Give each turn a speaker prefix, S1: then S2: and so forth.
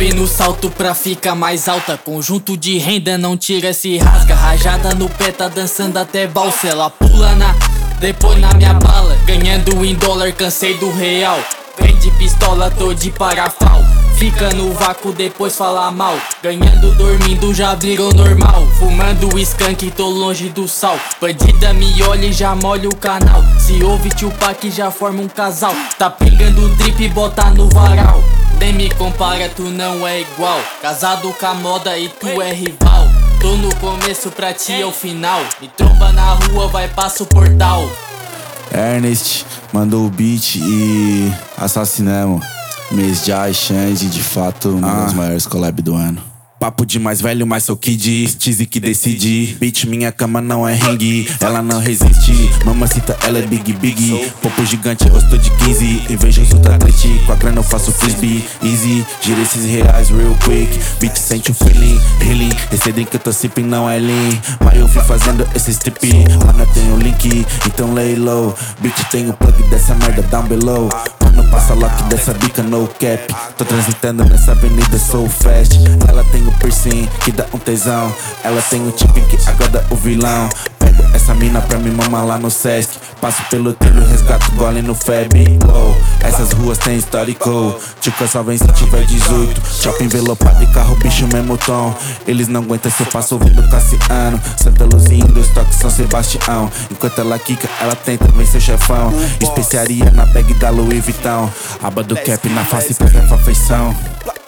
S1: Top no salto pra ficar mais alta. Conjunto de renda, não tira, se rasga. Rajada no pé, tá dançando até balsa. Ela pula depois na minha bala. Ganhando em dólar, cansei do real. Vem de pistola, tô de parafal. Fica no vácuo, depois fala mal. Ganhando, dormindo, já virou normal. Fumando skunk, tô longe do sal. Bandida me olha e já molha o canal. Se ouve Tupac, já forma um casal. Tá pegando drip e bota no varal. Nem me compara, tu não é igual. Casado com a moda e tu é rival. Tô no começo, pra ti é o final. Me tromba na rua, vai passa o portal.
S2: Ernest mandou o beat e assassinamos. Mês de Xande, de fato, uma das maiores collab do ano. Papo de mais velho, mas sou kid, Steezy que decide. Beat, minha cama não é ringue, ela não resiste. Mamacita, ela é big. Popo gigante, rosto de 15. Invejoso da trete, com a grana eu faço frisbee. Easy, gira esses reais real quick. Beat, sente o feeling, healing. Esse drink que eu tô sipping não é lean. Mas eu fui fazendo esse strip, mano, tem o link, então lay low. Beat, tem o plug dessa merda down below. Mano, passa lock dessa bica no cap. Tô transitando nessa avenida, sou fast. Ela tem o piercing que dá um tesão. Ela tem o chip que agrada o vilão. Pego essa mina pra me mamar lá no Sesc. Passo pelo trilho, resgato gole no Feb. Oh, essas ruas tem histórico. Tchuca só vem se tiver 18. Shopping envelopado e carro, bicho mesmo tom. Eles não aguentam se eu passo ouvindo Cassiano. Santa Luzinha, do estoque São Sebastião. Enquanto ela quica, ela tenta vencer o chefão. Especiaria na bag da Louis Vuitton. Aba do cap na face, pega a feição.